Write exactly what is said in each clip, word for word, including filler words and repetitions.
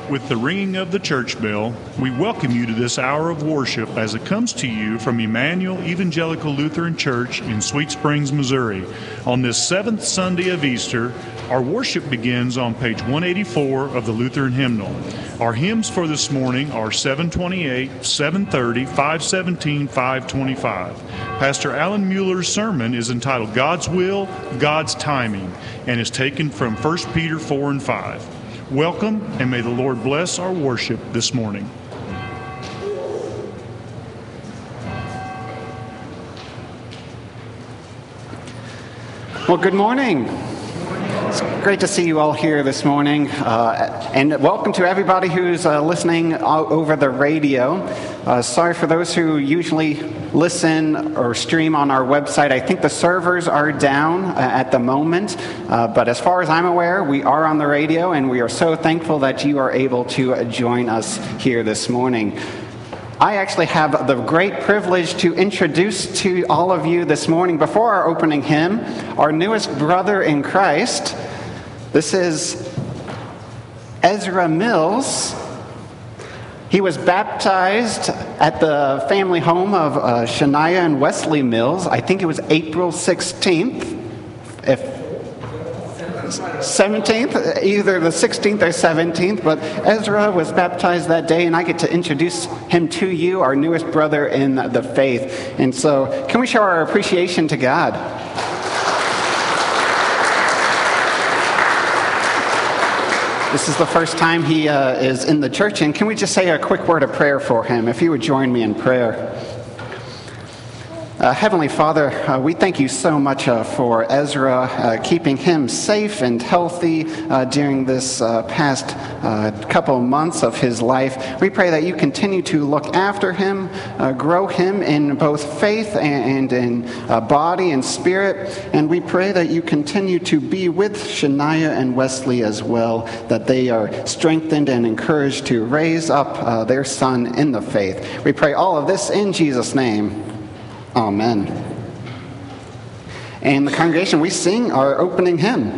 With the ringing of the church bell, we welcome you to this hour of worship as it comes to you from Emmanuel Evangelical Lutheran Church in Sweet Springs, Missouri. On this seventh Sunday of Easter, our worship begins on page one eighty-four of the Lutheran Hymnal. Our hymns for this morning are seven twenty-eight, seven thirty, five seventeen, five twenty-five. Pastor Alan Mueller's sermon is entitled God's Will, God's Timing, and is taken from First Peter four and five. Welcome, and may the Lord bless our worship this morning. Well, good morning. It's great to see you all here this morning, uh, and welcome to everybody who's uh, listening over the radio. Uh, sorry for those who usually listen or stream on our website. I think the servers are down uh, at the moment, uh, but as far as I'm aware, we are on the radio, and we are so thankful that you are able to uh, join us here this morning. I actually have the great privilege to introduce to all of you this morning, before our opening hymn, our newest brother in Christ. This is Ezra Mills. He was baptized at the family home of uh, Shania and Wesley Mills. I think it was April sixteenth, if seventeenth, either the sixteenth or seventeenth, but Ezra was baptized that day, and I get to introduce him to you, our newest brother in the faith. And so, can we show our appreciation to God? This is the first time he uh, is in the church, and can we just say a quick word of prayer for him, if you would join me in prayer. Uh, Heavenly Father, uh, we thank you so much uh, for Ezra, uh, keeping him safe and healthy uh, during this uh, past uh, couple months of his life. We pray that you continue to look after him, uh, grow him in both faith and, and in uh, body and spirit, and we pray that you continue to be with Shania and Wesley as well, that they are strengthened and encouraged to raise up uh, their son in the faith. We pray all of this in Jesus' name. Amen. And the congregation, we sing our opening hymn.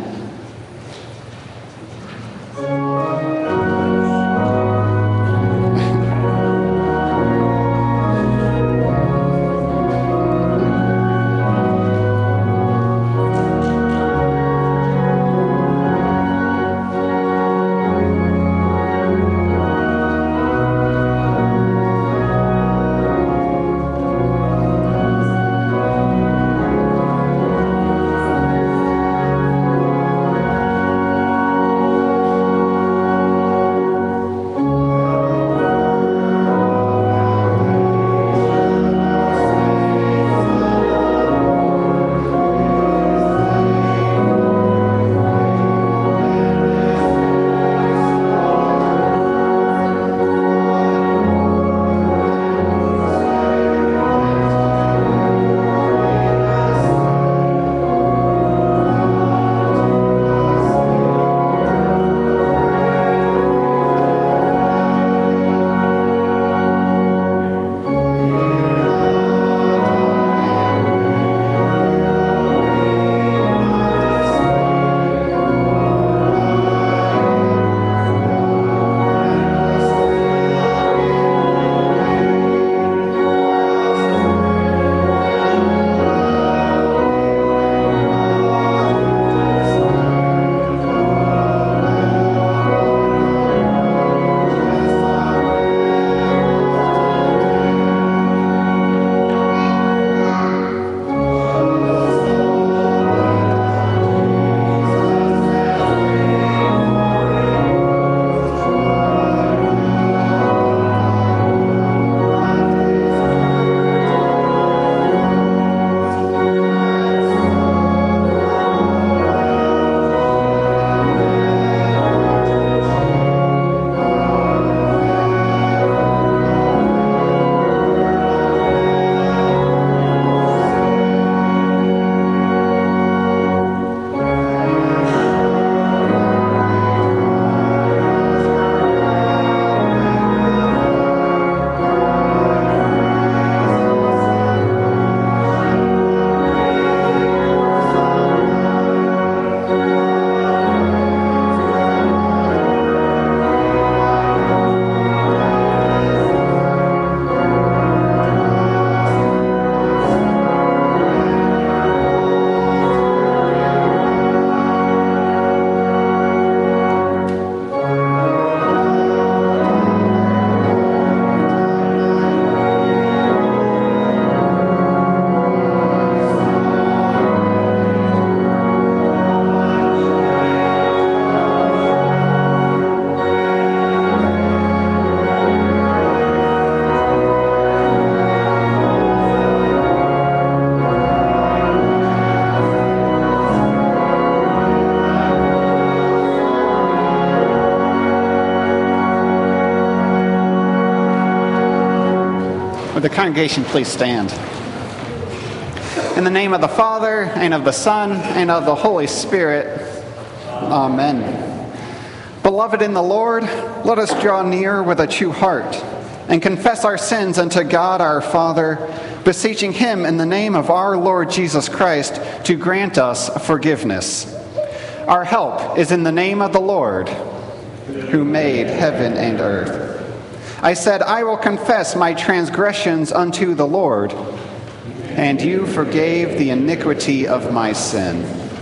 the congregation please stand? In the name of the Father, and of the Son, and of the Holy Spirit. Amen. Beloved in the Lord, let us draw near with a true heart and confess our sins unto God our Father, beseeching him in the name of our Lord Jesus Christ to grant us forgiveness. Our help is in the name of the Lord, who made heaven and earth. I said, I will confess my transgressions unto the Lord, and you forgave the iniquity of my sin.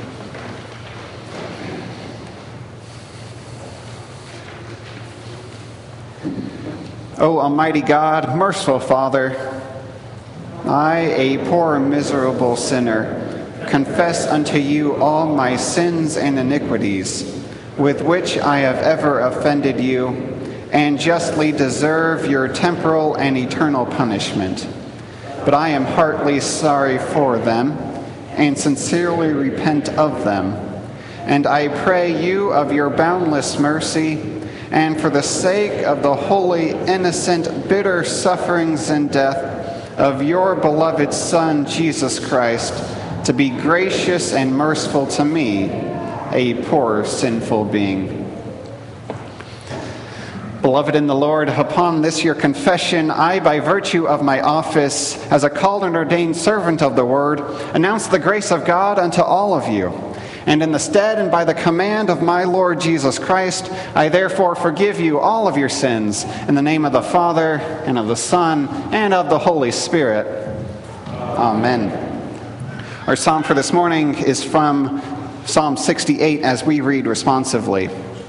O Almighty God, merciful Father, I, a poor miserable sinner, confess unto you all my sins and iniquities, with which I have ever offended you, and justly deserve your temporal and eternal punishment. But I am heartily sorry for them, and sincerely repent of them. And I pray you of your boundless mercy, and for the sake of the holy, innocent, bitter sufferings and death of your beloved Son, Jesus Christ, to be gracious and merciful to me, a poor, sinful being. Beloved in the Lord, upon this your confession, I, by virtue of my office as a called and ordained servant of the word, announce the grace of God unto all of you. And in the stead and by the command of my Lord Jesus Christ, I therefore forgive you all of your sins, in the name of the Father, and of the Son, and of the Holy Spirit. Amen. Our psalm for this morning is from Psalm sixty-eight, as we read responsively.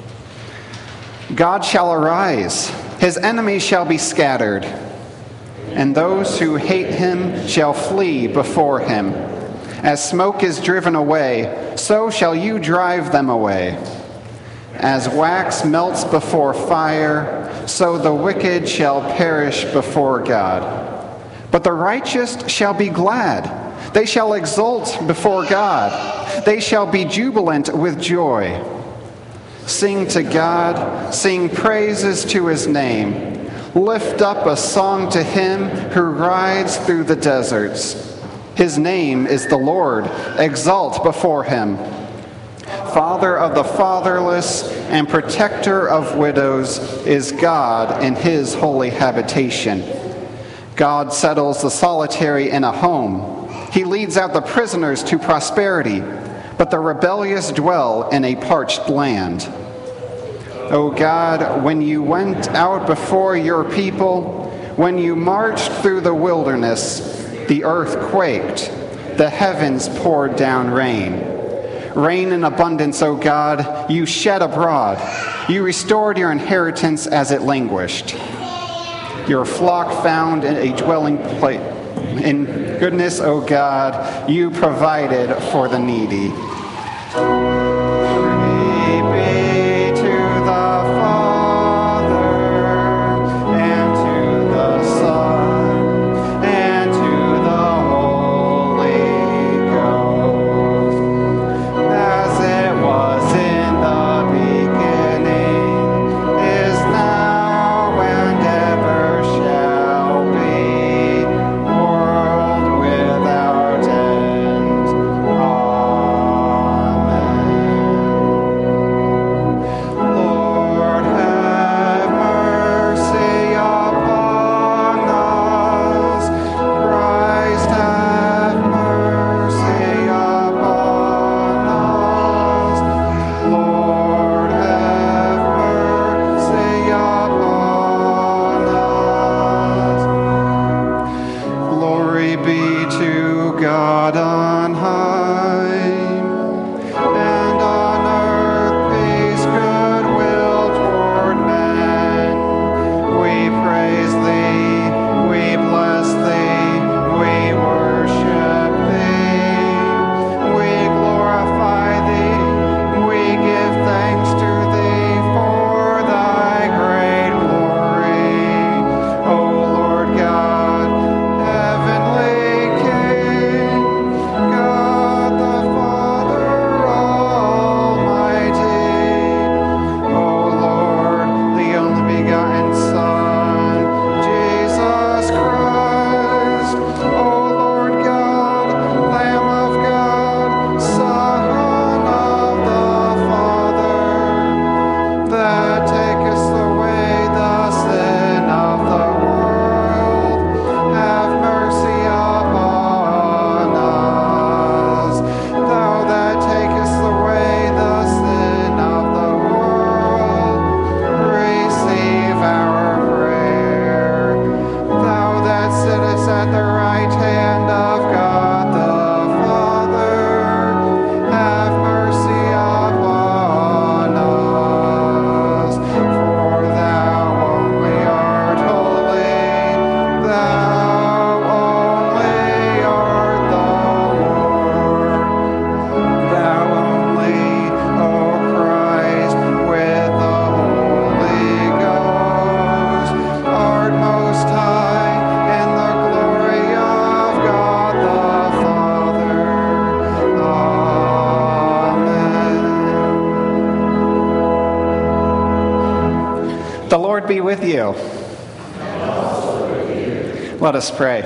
God shall arise, his enemies shall be scattered, and those who hate him shall flee before him. As smoke is driven away, so shall you drive them away. As wax melts before fire, so the wicked shall perish before God. But the righteous shall be glad. They shall exult before God. They shall be jubilant with joy. Sing to God, sing praises to his name. Lift up a song to him who rides through the deserts. His name is the Lord. Exalt before him. Father of the fatherless and protector of widows is God in his holy habitation. God settles the solitary in a home. He leads out the prisoners to prosperity, but the rebellious dwell in a parched land. O God, when you went out before your people, when you marched through the wilderness, the earth quaked, the heavens poured down rain. Rain in abundance, O God, you shed abroad. You restored your inheritance as it languished. Your flock found in a dwelling place. In goodness, O God, you provided for the needy. Amen. The Lord be with you. And also with you. Let us pray.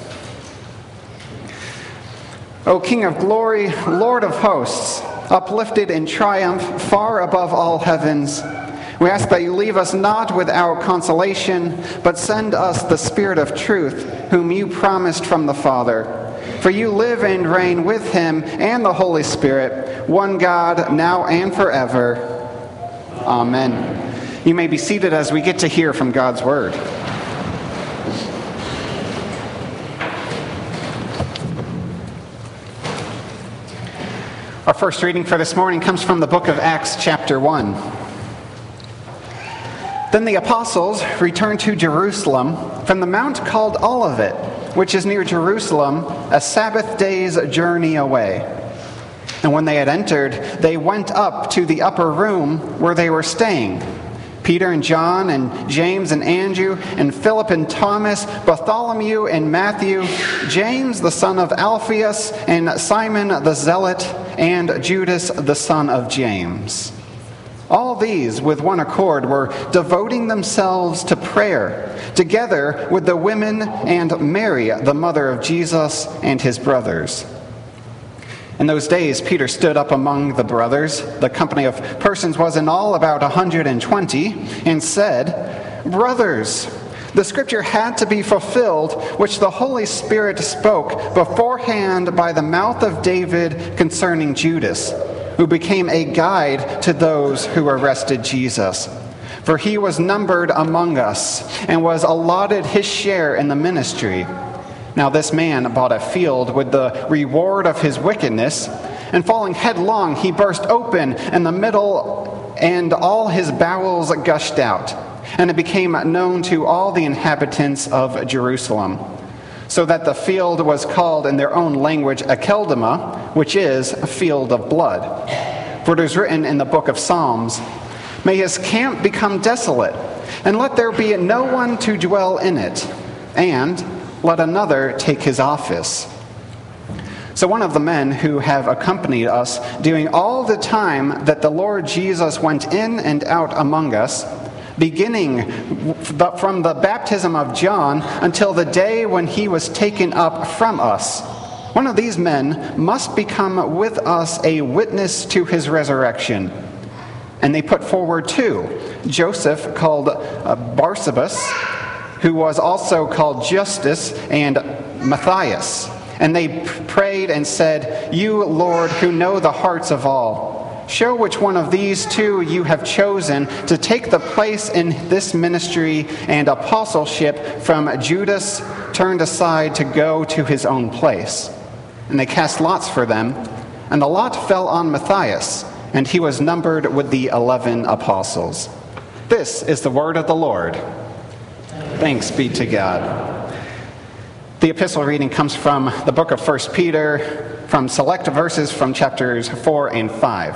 O King of glory, Lord of hosts, uplifted in triumph far above all heavens, we ask that you leave us not without consolation, but send us the Spirit of truth, whom you promised from the Father. For you live and reign with him and the Holy Spirit, one God, now and forever. Amen. You may be seated as we get to hear from God's Word. Our first reading for this morning comes from the book of Acts, chapter one. Then the apostles returned to Jerusalem from the mount called Olivet, which is near Jerusalem, a Sabbath day's journey away. And when they had entered, they went up to the upper room where they were staying. Peter and John and James and Andrew and Philip and Thomas, Bartholomew and Matthew, James the son of Alphaeus and Simon the Zealot, and Judas the son of James. All these, with one accord, were devoting themselves to prayer, together with the women and Mary, the mother of Jesus, and his brothers. In those days, Peter stood up among the brothers, the company of persons was in all about a hundred and twenty, and said, "Brothers, the scripture had to be fulfilled, which the Holy Spirit spoke beforehand by the mouth of David concerning Judas, who became a guide to those who arrested Jesus. For he was numbered among us, and was allotted his share in the ministry. Now this man bought a field with the reward of his wickedness, and falling headlong he burst open in the middle, and all his bowels gushed out. And it became known to all the inhabitants of Jerusalem, so that the field was called in their own language Akeldama, which is a field of blood. For it is written in the book of Psalms, 'May his camp become desolate, and let there be no one to dwell in it, and let another take his office.' So one of the men who have accompanied us during all the time that the Lord Jesus went in and out among us, beginning from the baptism of John until the day when he was taken up from us, one of these men must become with us a witness to his resurrection." And they put forward two, Joseph called uh, Barsabas, who was also called Justus, and Matthias. And they prayed and said, "You, Lord, who know the hearts of all, show which one of these two you have chosen to take the place in this ministry and apostleship from Judas turned aside to go to his own place." And they cast lots for them, and the lot fell on Matthias, and he was numbered with the eleven apostles. This is the word of the Lord. Thanks be to God. The epistle reading comes from the book of First Peter, from select verses from chapters four and five.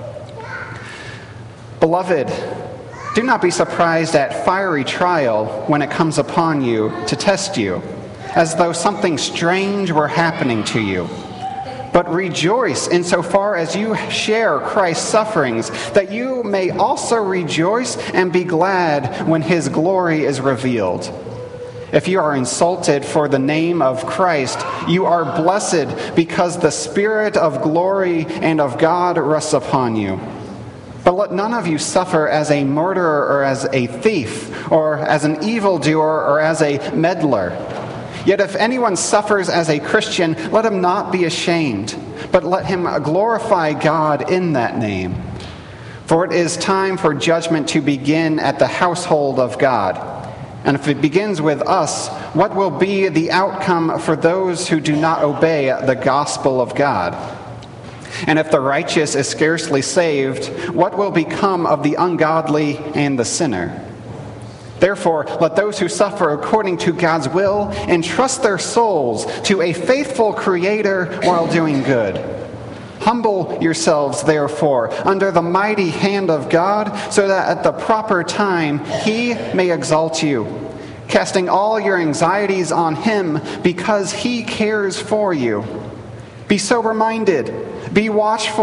Beloved, do not be surprised at fiery trial when it comes upon you to test you, as though something strange were happening to you. But rejoice insofar as you share Christ's sufferings, that you may also rejoice and be glad when his glory is revealed. If you are insulted for the name of Christ, you are blessed, because the Spirit of glory and of God rests upon you. But let none of you suffer as a murderer or as a thief or as an evildoer or as a meddler. Yet if anyone suffers as a Christian, let him not be ashamed, but let him glorify God in that name. For it is time for judgment to begin at the household of God. And if it begins with us, what will be the outcome for those who do not obey the gospel of God? And if the righteous is scarcely saved, what will become of the ungodly and the sinner? Therefore, let those who suffer according to God's will entrust their souls to a faithful Creator while doing good. Humble yourselves, therefore, under the mighty hand of God, so that at the proper time He may exalt you, casting all your anxieties on Him because He cares for you. Be sober-minded. Be watchful.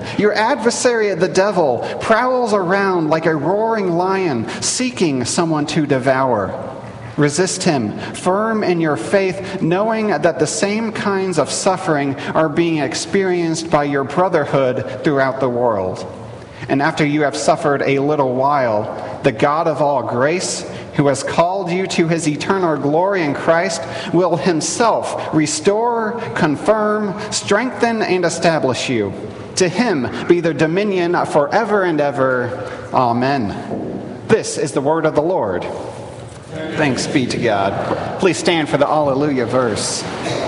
Your adversary, the devil, prowls around like a roaring lion, seeking someone to devour. Resist him, firm in your faith, knowing that the same kinds of suffering are being experienced by your brotherhood throughout the world. And after you have suffered a little while, the God of all grace, who has called you to his eternal glory in Christ, will himself restore, confirm, strengthen, and establish you. To him be the dominion forever and ever. Amen. This is the word of the Lord. Thanks be to God. Please stand for the Alleluia verse.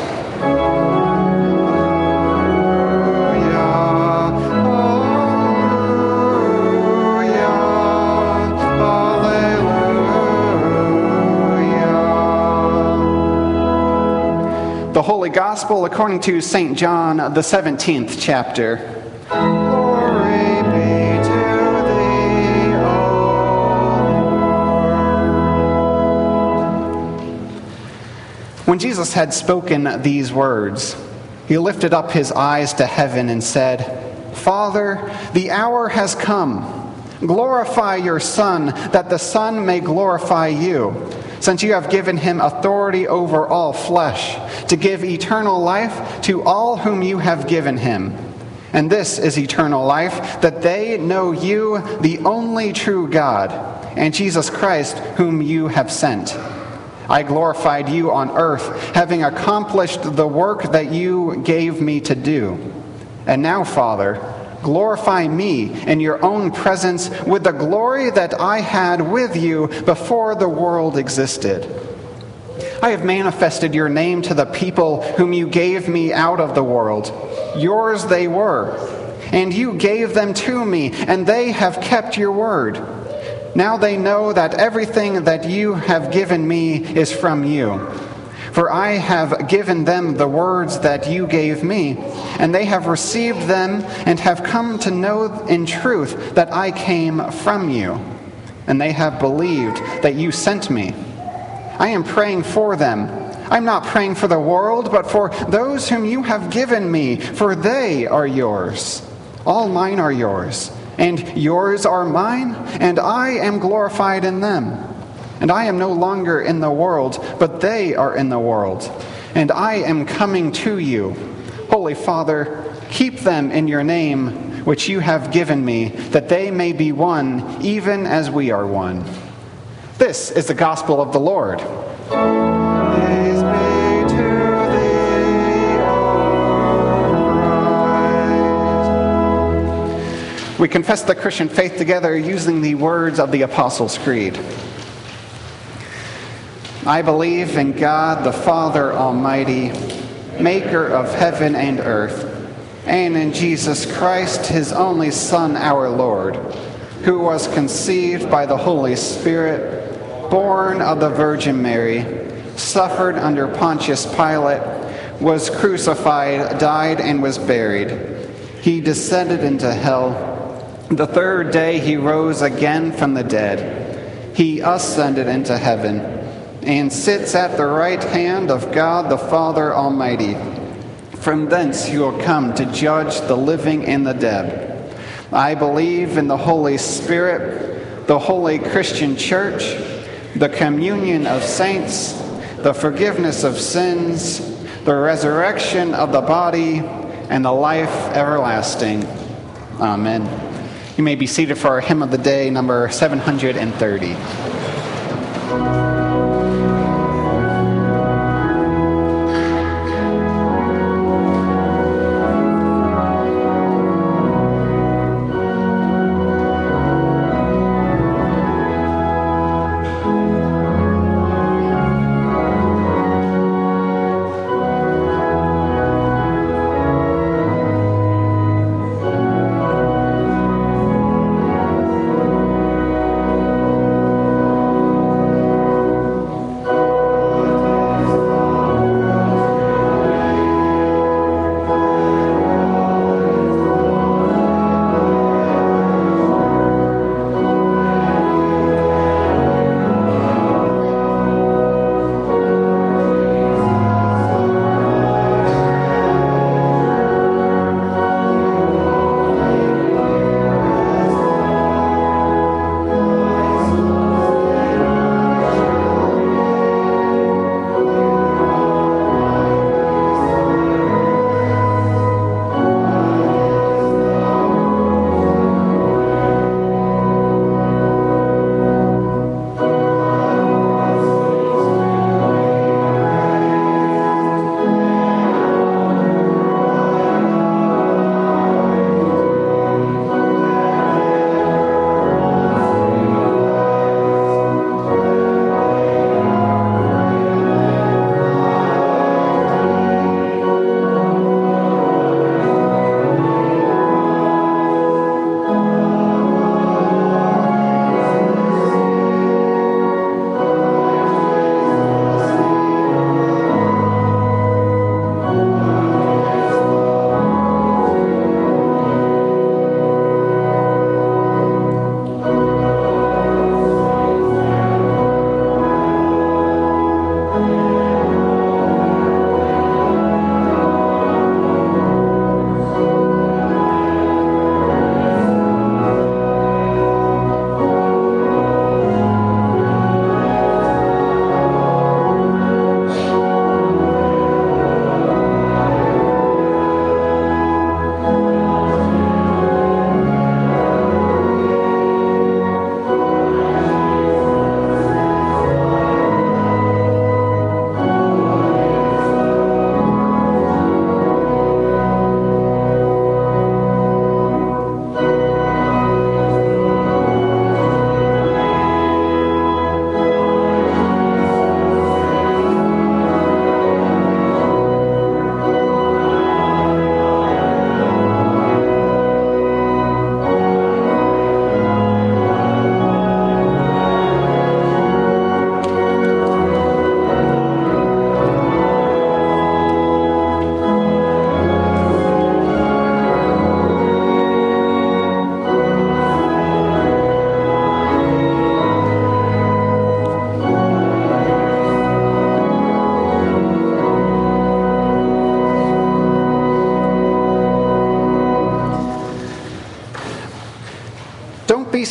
The Holy Gospel according to Saint John, the seventeenth chapter. Glory be to thee, O Lord. When Jesus had spoken these words, he lifted up his eyes to heaven and said, Father, the hour has come. Glorify your Son, that the Son may glorify you, since you have given him authority over all flesh, to give eternal life to all whom you have given him. And this is eternal life, that they know you, the only true God, and Jesus Christ, whom you have sent. I glorified you on earth, having accomplished the work that you gave me to do. And now, Father, glorify me in your own presence with the glory that I had with you before the world existed. I have manifested your name to the people whom you gave me out of the world. Yours they were, and you gave them to me, and they have kept your word. Now they know that everything that you have given me is from you. For I have given them the words that you gave me, and they have received them and have come to know in truth that I came from you, and they have believed that you sent me. I am praying for them. I'm not praying for the world, but for those whom you have given me, for they are yours. All mine are yours, and yours are mine, and I am glorified in them. And I am no longer in the world, but they are in the world. And I am coming to you. Holy Father, keep them in your name, which you have given me, that they may be one, even as we are one. This is the gospel of the Lord. Praise be to thee, O Christ. We confess the Christian faith together using the words of the Apostles' Creed. I believe in God the Father Almighty, maker of heaven and earth, and in Jesus Christ, his only Son, our Lord, who was conceived by the Holy Spirit, born of the Virgin Mary, suffered under Pontius Pilate, was crucified, died, and was buried. He descended into hell. The third day he rose again from the dead. He ascended into heaven, and sits at the right hand of God the Father Almighty. From thence he will come to judge the living and the dead. I believe in the Holy Spirit, the holy Christian Church, the communion of saints, the forgiveness of sins, the resurrection of the body, and the life everlasting. Amen. You may be seated for our hymn of the day, number seven hundred thirty.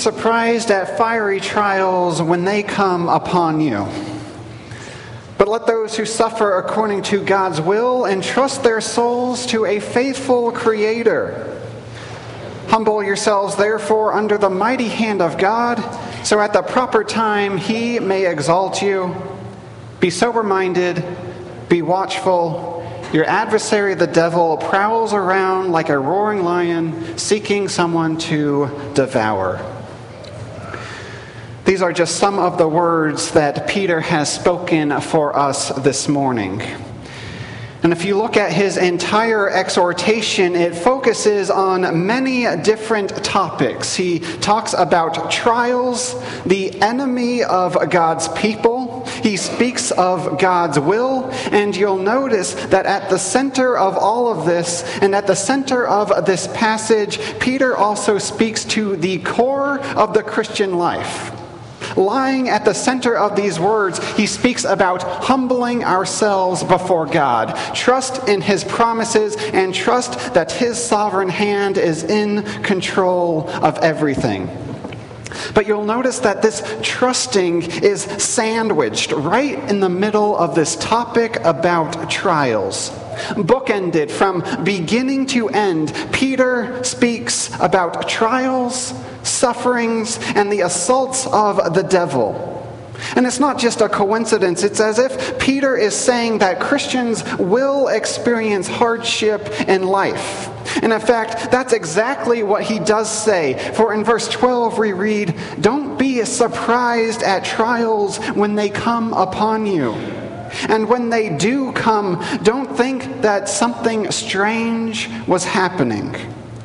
surprised at fiery trials when they come upon you. But let those who suffer according to God's will entrust their souls to a faithful Creator. Humble yourselves, therefore, under the mighty hand of God, so at the proper time He may exalt you. Be sober-minded, be watchful. Your adversary, the devil, prowls around like a roaring lion, seeking someone to devour. These are just some of the words that Peter has spoken for us this morning. And if you look at his entire exhortation, it focuses on many different topics. He talks about trials, the enemy of God's people. He speaks of God's will. And you'll notice that at the center of all of this, and at the center of this passage, Peter also speaks to the core of the Christian life. Lying at the center of these words, he speaks about humbling ourselves before God. Trust in His promises and trust that His sovereign hand is in control of everything. But you'll notice that this trusting is sandwiched right in the middle of this topic about trials. Bookended from beginning to end, Peter speaks about trials, sufferings, and the assaults of the devil. And it's not just a coincidence. It's as if Peter is saying that Christians will experience hardship in life. And in fact, that's exactly what he does say. For in verse twelve we read, "Don't be surprised at trials when they come upon you. And when they do come, don't think that something strange was happening."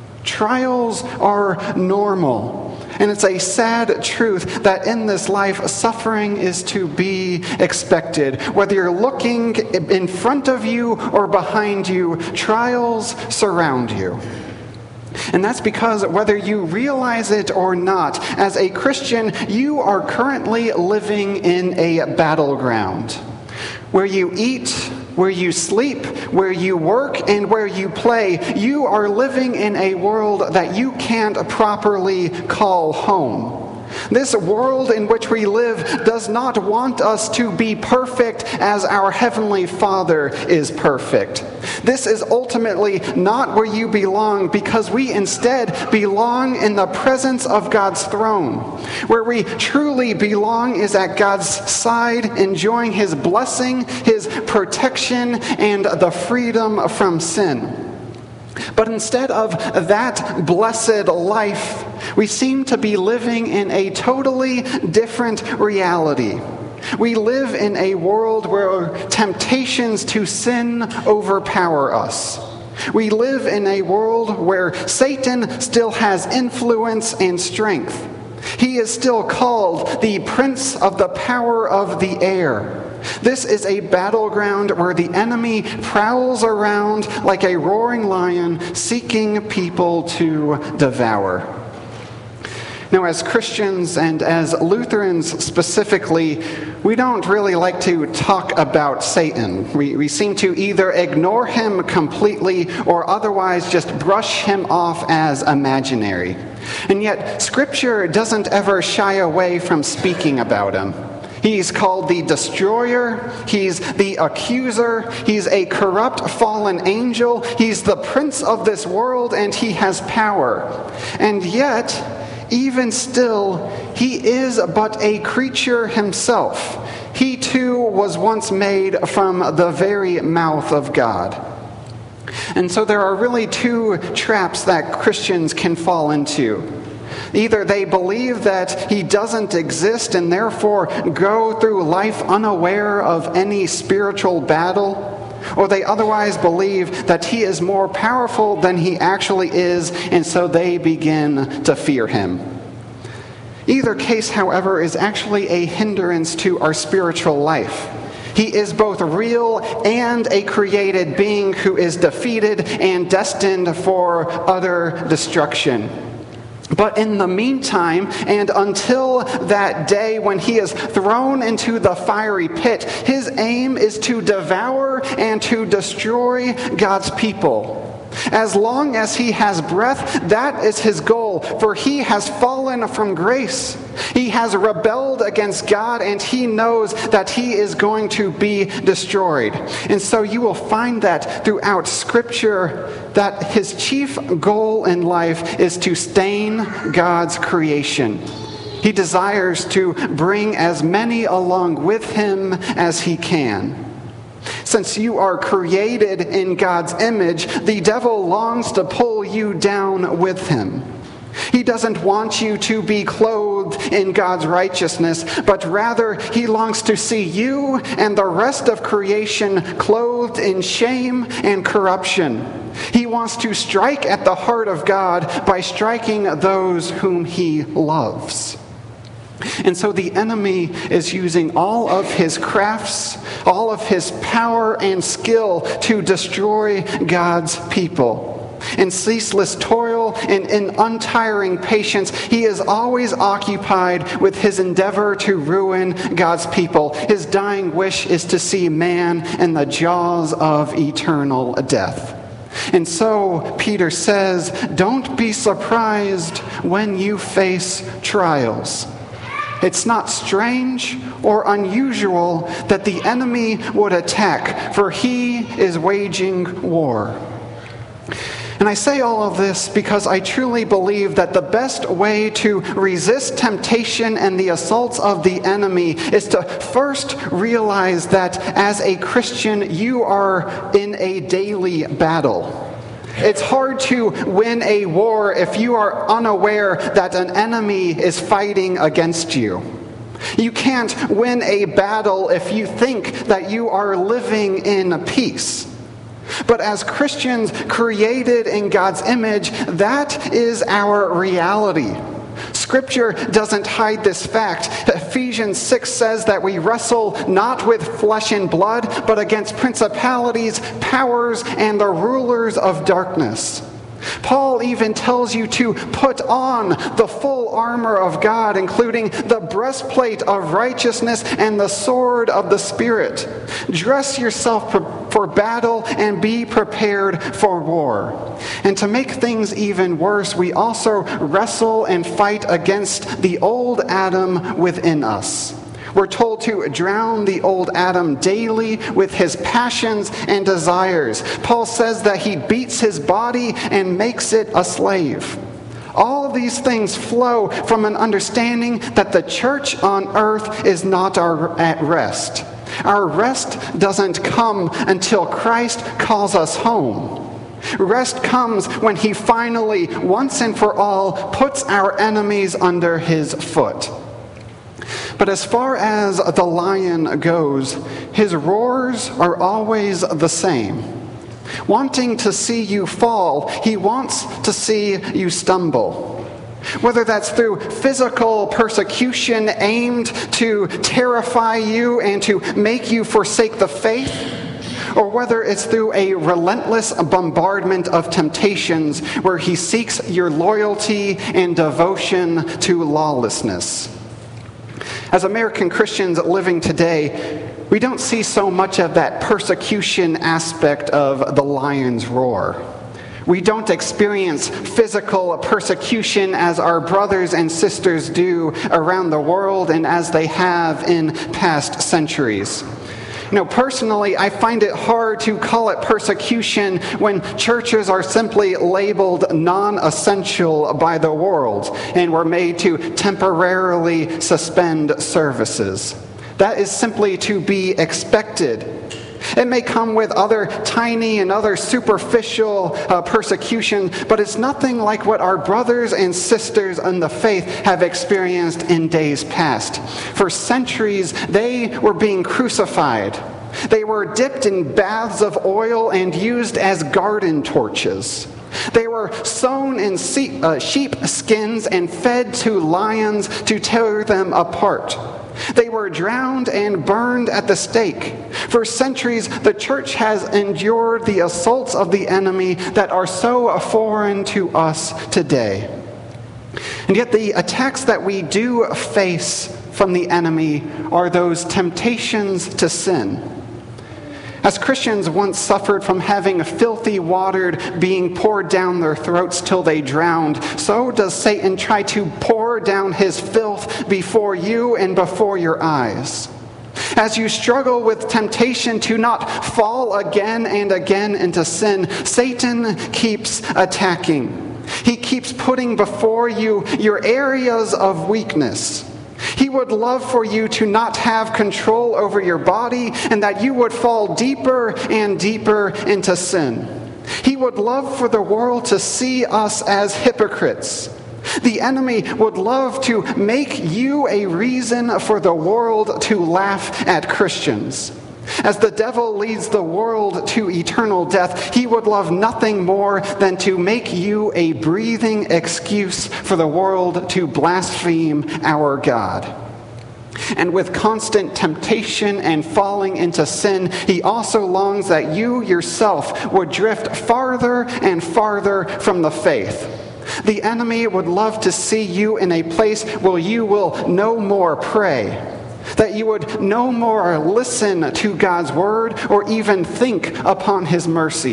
Trials are normal. And it's a sad truth that in this life, suffering is to be expected. Whether you're looking in front of you or behind you, trials surround you. And that's because whether you realize it or not, as a Christian, you are currently living in a battleground. Where you eat, where you sleep, where you work, and where you play, you are living in a world that you can't properly call home. This world in which we live does not want us to be perfect as our Heavenly Father is perfect. This is ultimately not where you belong, because we instead belong in the presence of God's throne. Where we truly belong is at God's side, enjoying His blessing, His protection, and the freedom from sin. But instead of that blessed life, we seem to be living in a totally different reality. We live in a world where temptations to sin overpower us. We live in a world where Satan still has influence and strength. He is still called the Prince of the Power of the Air. This is a battleground where the enemy prowls around like a roaring lion, seeking people to devour. Now, as Christians and as Lutherans specifically, we don't really like to talk about Satan. We, we seem to either ignore him completely or otherwise just brush him off as imaginary. And yet, Scripture doesn't ever shy away from speaking about him. He's called the destroyer, he's the accuser, he's a corrupt fallen angel, he's the prince of this world, and he has power. And yet, even still, he is but a creature himself. He too was once made from the very mouth of God. And so there are really two traps that Christians can fall into. Either they believe that he doesn't exist and therefore go through life unaware of any spiritual battle, or they otherwise believe that he is more powerful than he actually is, and so they begin to fear him. Either case, however, is actually a hindrance to our spiritual life. He is both real and a created being who is defeated and destined for utter destruction. But in the meantime, and until that day when he is thrown into the fiery pit, his aim is to devour and to destroy God's people. As long as he has breath, that is his goal, for he has fallen from grace. He has rebelled against God, and he knows that he is going to be destroyed. And so you will find that throughout Scripture, that his chief goal in life is to stain God's creation. He desires to bring as many along with him as he can. Since you are created in God's image, the devil longs to pull you down with him. He doesn't want you to be clothed in God's righteousness, but rather he longs to see you and the rest of creation clothed in shame and corruption. He wants to strike at the heart of God by striking those whom he loves. And so the enemy is using all of his crafts, all of his power and skill to destroy God's people. In ceaseless toil and in untiring patience, he is always occupied with his endeavor to ruin God's people. His dying wish is to see man in the jaws of eternal death. And so Peter says, don't be surprised when you face trials. It's not strange or unusual that the enemy would attack, for he is waging war. And I say all of this because I truly believe that the best way to resist temptation and the assaults of the enemy is to first realize that as a Christian, you are in a daily battle. It's hard to win a war if you are unaware that an enemy is fighting against you. You can't win a battle if you think that you are living in peace. But as Christians created in God's image, that is our reality. Scripture doesn't hide this fact. Ephesians six says that we wrestle not with flesh and blood, but against principalities, powers, and the rulers of darkness. Paul even tells you to put on the full armor of God, including the breastplate of righteousness and the sword of the Spirit. Dress yourself for battle and be prepared for war. And to make things even worse, we also wrestle and fight against the old Adam within us. We're told to drown the old Adam daily with his passions and desires. Paul says that he beats his body and makes it a slave. All of these things flow from an understanding that the church on earth is not our, at rest. Our rest doesn't come until Christ calls us home. Rest comes when he finally, once and for all, puts our enemies under his foot. But as far as the lion goes, his roars are always the same. Wanting to see you fall, he wants to see you stumble. Whether that's through physical persecution aimed to terrify you and to make you forsake the faith, or whether it's through a relentless bombardment of temptations where he seeks your loyalty and devotion to lawlessness. As American Christians living today, we don't see so much of that persecution aspect of the lion's roar. We don't experience physical persecution as our brothers and sisters do around the world and as they have in past centuries. You know, personally, I find it hard to call it persecution when churches are simply labeled non-essential by the world and were made to temporarily suspend services. That is simply to be expected. It may come with other tiny and other superficial uh, persecution, but it's nothing like what our brothers and sisters in the faith have experienced in days past. For centuries, they were being crucified. They were dipped in baths of oil and used as garden torches. They were sewn in sheep skins and fed to lions to tear them apart. They were drowned and burned at the stake. For centuries, the church has endured the assaults of the enemy that are so foreign to us today. And yet the attacks that we do face from the enemy are those temptations to sin. As Christians once suffered from having filthy water being poured down their throats till they drowned, so does Satan try to pour down his filth before you and before your eyes. As you struggle with temptation to not fall again and again into sin, Satan keeps attacking. He keeps putting before you your areas of weakness. He would love for you to not have control over your body and that you would fall deeper and deeper into sin. He would love for the world to see us as hypocrites. The enemy would love to make you a reason for the world to laugh at Christians. As the devil leads the world to eternal death, he would love nothing more than to make you a breathing excuse for the world to blaspheme our God. And with constant temptation and falling into sin, he also longs that you yourself would drift farther and farther from the faith. The enemy would love to see you in a place where you will no more pray, that you would no more listen to God's word or even think upon his mercy.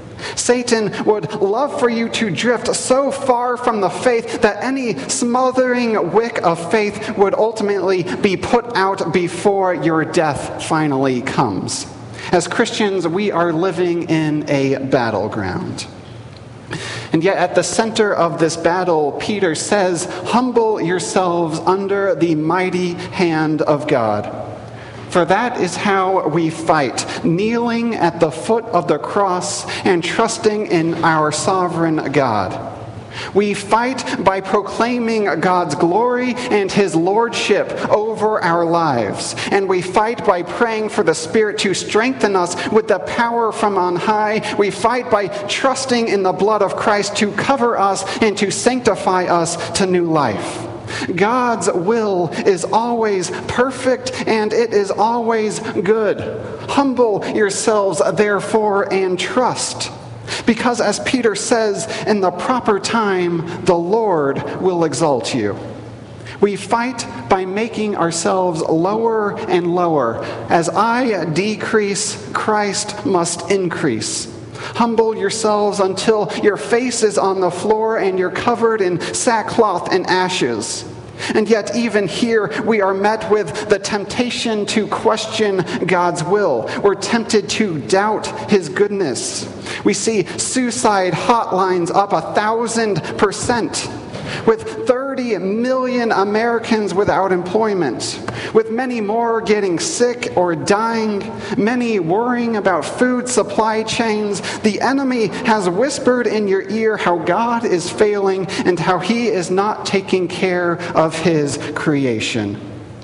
Satan would love for you to drift so far from the faith that any smothering wick of faith would ultimately be put out before your death finally comes. As Christians, we are living in a battleground. And yet at the center of this battle, Peter says, "Humble yourselves under the mighty hand of God." For that is how we fight, kneeling at the foot of the cross and trusting in our sovereign God. We fight by proclaiming God's glory and his lordship over our lives. And we fight by praying for the Spirit to strengthen us with the power from on high. We fight by trusting in the blood of Christ to cover us and to sanctify us to new life. God's will is always perfect and it is always good. Humble yourselves, therefore, and trust. Because as Peter says, in the proper time, the Lord will exalt you. We fight by making ourselves lower and lower. As I decrease, Christ must increase. Humble yourselves until your face is on the floor and you're covered in sackcloth and ashes. And yet even here we are met with the temptation to question God's will. We're tempted to doubt his goodness. We see suicide hotlines up a thousand percent, with thirty million Americans without employment, with many more getting sick or dying, many worrying about food supply chains. The enemy has whispered in your ear how God is failing and how he is not taking care of his creation.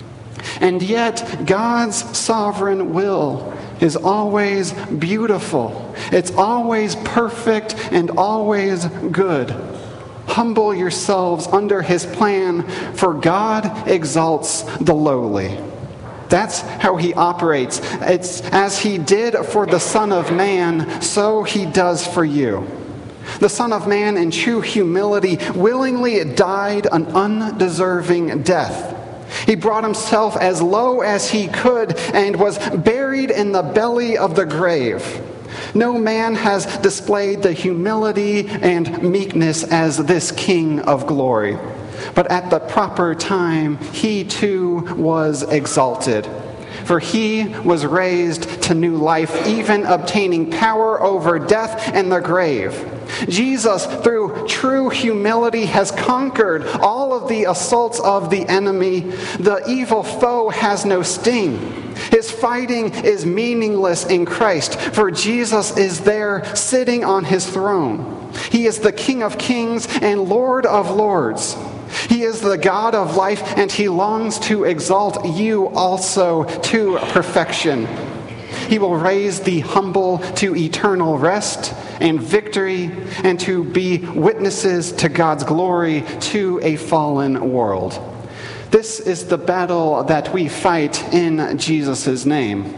And yet, God's sovereign will is always beautiful. It's always perfect and always good. Humble yourselves under his plan, for God exalts the lowly. That's how he operates. It's as he did for the Son of Man, so he does for you. The Son of Man, in true humility, willingly died an undeserving death. He brought himself as low as he could and was buried in the belly of the grave. No man has displayed the humility and meekness as this King of glory. But at the proper time, he too was exalted. For he was raised to new life, even obtaining power over death and the grave. Jesus, through true humility, has conquered all of the assaults of the enemy. The evil foe has no sting. His fighting is meaningless in Christ, for Jesus is there sitting on his throne. He is the King of kings and Lord of lords. He is the God of life, and he longs to exalt you also to perfection. He will raise the humble to eternal rest and victory, and to be witnesses to God's glory to a fallen world. This is the battle that we fight in Jesus' name.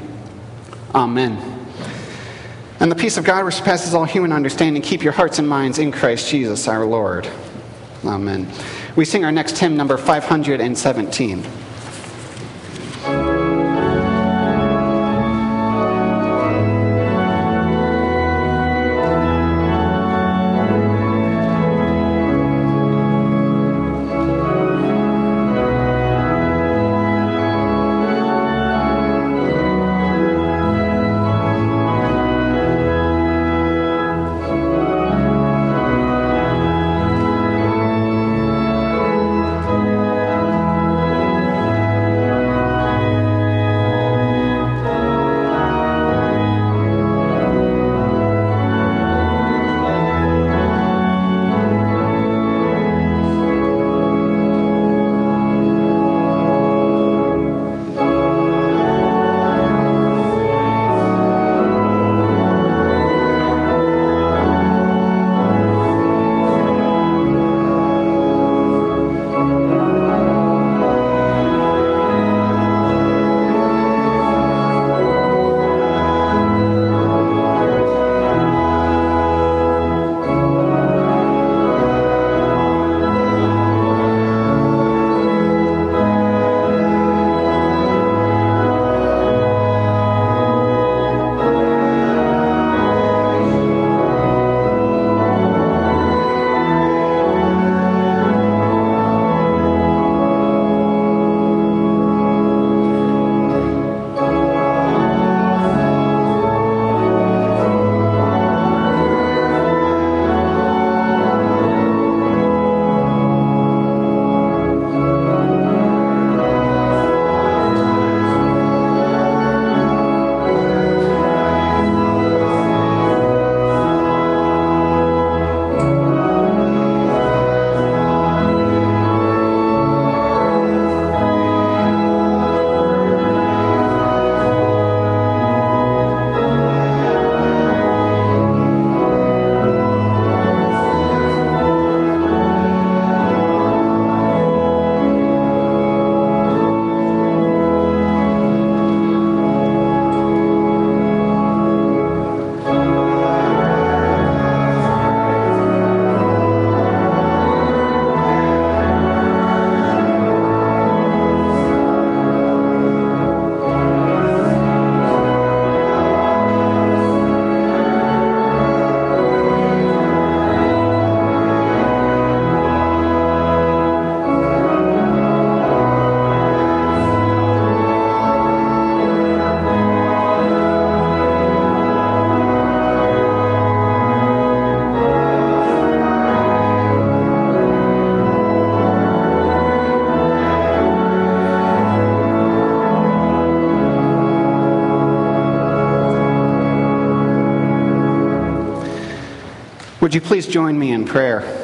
Amen. And the peace of God, which surpasses all human understanding, keep your hearts and minds in Christ Jesus our Lord. Amen. We sing our next hymn, number five hundred seventeen. Would you please join me in prayer?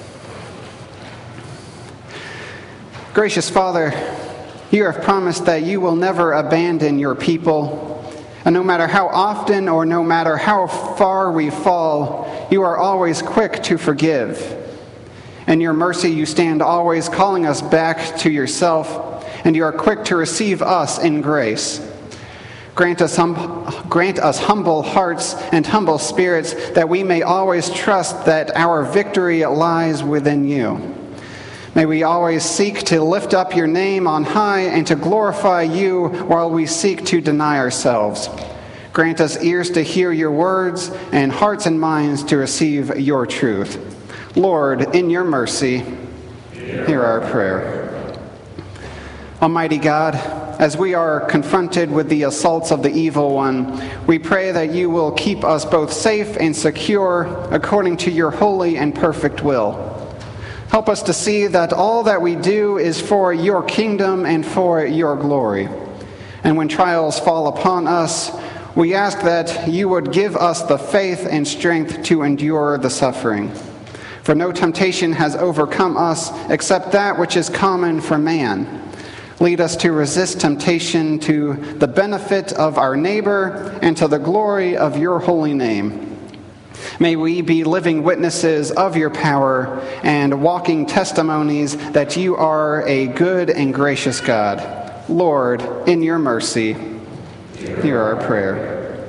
Gracious Father, you have promised that you will never abandon your people, and no matter how often or no matter how far we fall, you are always quick to forgive. In your mercy, you stand always calling us back to yourself, and you are quick to receive us in grace. Grant us, hum- grant us humble hearts and humble spirits, that we may always trust that our victory lies within you. May we always seek to lift up your name on high and to glorify you while we seek to deny ourselves. Grant us ears to hear your words and hearts and minds to receive your truth. Lord, in your mercy, hear our prayer. Almighty God, as we are confronted with the assaults of the evil one, we pray that you will keep us both safe and secure according to your holy and perfect will. Help us to see that all that we do is for your kingdom and for your glory. And when trials fall upon us, we ask that you would give us the faith and strength to endure the suffering. For no temptation has overcome us except that which is common for man. Lead us to resist temptation to the benefit of our neighbor and to the glory of your holy name. May we be living witnesses of your power and walking testimonies that you are a good and gracious God. Lord, in your mercy, hear our prayer.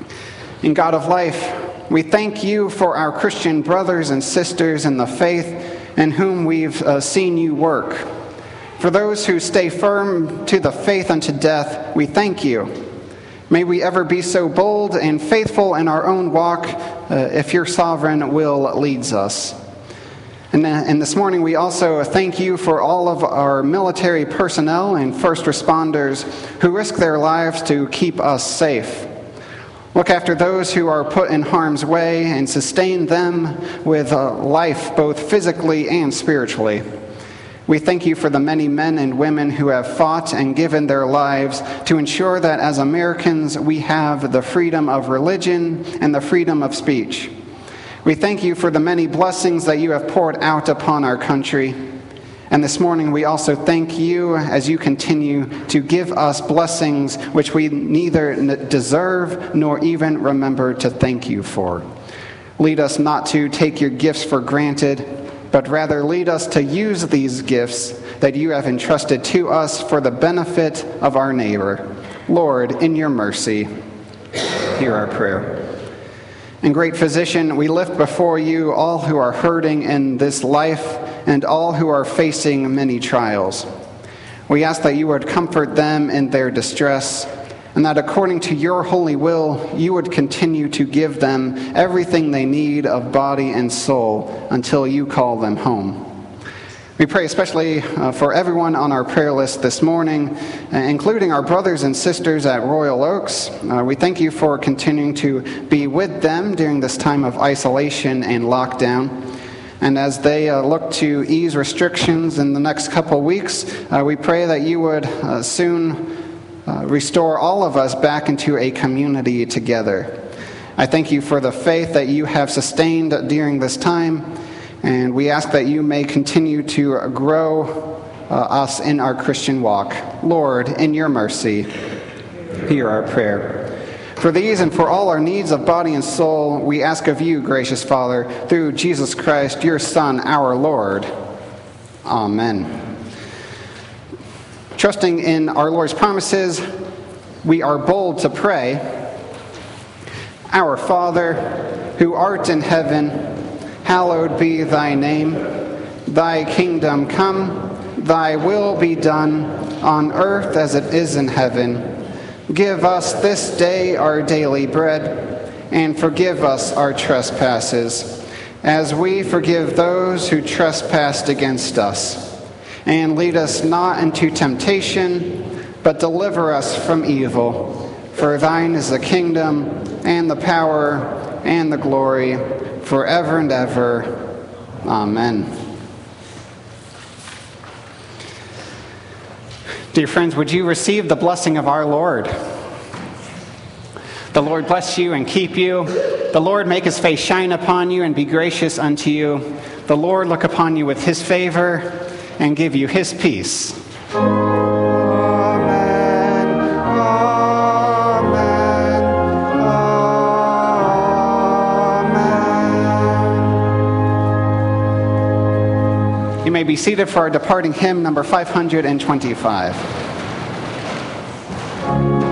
In God of life, we thank you for our Christian brothers and sisters in the faith in whom we've uh, seen you work. For those who stay firm to the faith unto death, we thank you. May we ever be so bold and faithful in our own walk uh, if your sovereign will leads us. And, uh, and this morning we also thank you for all of our military personnel and first responders who risk their lives to keep us safe. Look after those who are put in harm's way and sustain them with uh, life both physically and spiritually. We thank you for the many men and women who have fought and given their lives to ensure that as Americans we have the freedom of religion and the freedom of speech. We thank you for the many blessings that you have poured out upon our country. And this morning we also thank you as you continue to give us blessings which we neither deserve nor even remember to thank you for. Lead us not to take your gifts for granted, but rather lead us to use these gifts that you have entrusted to us for the benefit of our neighbor. Lord, in your mercy, hear our prayer. And great physician, we lift before you all who are hurting in this life and all who are facing many trials. We ask that you would comfort them in their distress, and that according to your holy will, you would continue to give them everything they need of body and soul until you call them home. We pray especially uh, for everyone on our prayer list this morning, uh, including our brothers and sisters at Royal Oaks. Uh, we thank you for continuing to be with them during this time of isolation and lockdown. And as they uh, look to ease restrictions in the next couple weeks, uh, we pray that you would uh, soon Uh, restore all of us back into a community together. I thank you for the faith that you have sustained during this time, and we ask that you may continue to grow uh, us in our Christian walk. Lord, in your mercy, hear our prayer. For these and for all our needs of body and soul, we ask of you, gracious Father, through Jesus Christ, your Son, our Lord. Amen. Trusting in our Lord's promises, we are bold to pray. Our Father, who art in heaven, hallowed be thy name. Thy kingdom come, thy will be done, on earth as it is in heaven. Give us this day our daily bread, and forgive us our trespasses, as we forgive those who trespass against us. And lead us not into temptation, but deliver us from evil. For thine is the kingdom, and the power, and the glory, forever and ever. Amen. Dear friends, would you receive the blessing of our Lord? The Lord bless you and keep you. The Lord make his face shine upon you and be gracious unto you. The Lord look upon you with his favor and give you his peace. Amen. Amen. Amen. You may be seated for our departing hymn, number five hundred twenty-five.